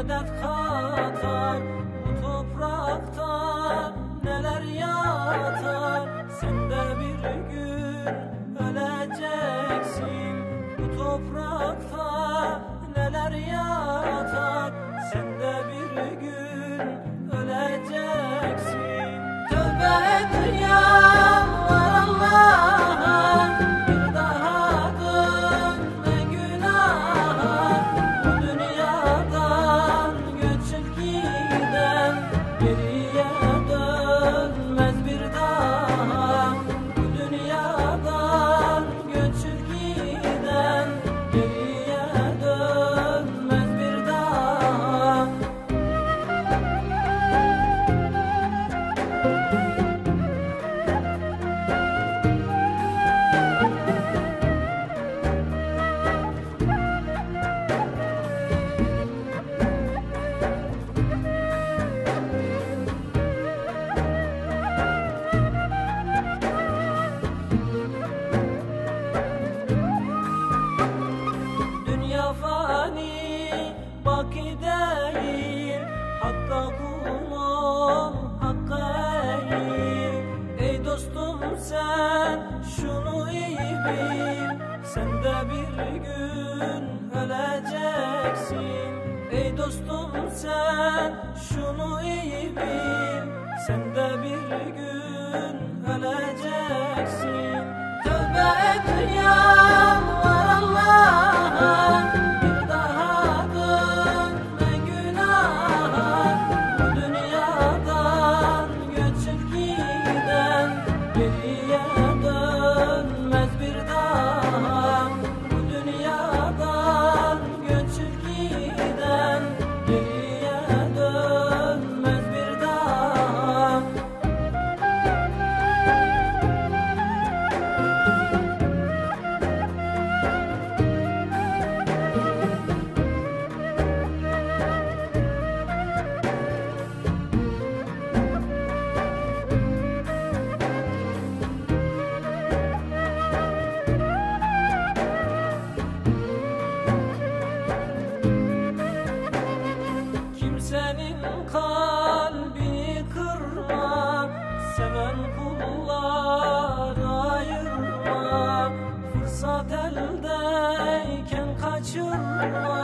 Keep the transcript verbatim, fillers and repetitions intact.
medet katar. Bu toprakta neler yatar, sen de bir gün öleceksin. Bu toprakta neler yatar, sen de bir gün öleceksin. Tövbe et yalvar Allah'a, bir daha dönme günaha. Bu dünyadan göçüp giden geriye dönmez bir daha. Bu dünyadan göçüp giden geriye dönmez bir daha. Dünya fani, baki değil, Hakka kul ol, Hakka eğil. Ey dostum sen şunu iyi bil, sen de bir gün öleceksin. Ey dostum sen şunu iyi bil, sen de bir gün öleceksin. Tövbe et yalvar Allah'a, bir daha dönme günaha. Bu dünyadan göçüp giden geriye dönmez bir daha. Bu dünyadan göçüp giden geriye dönmez bir daha. Kimsenin kalbini kırma, seven kulları ayırma. Fırsat eldeyken kaçırma,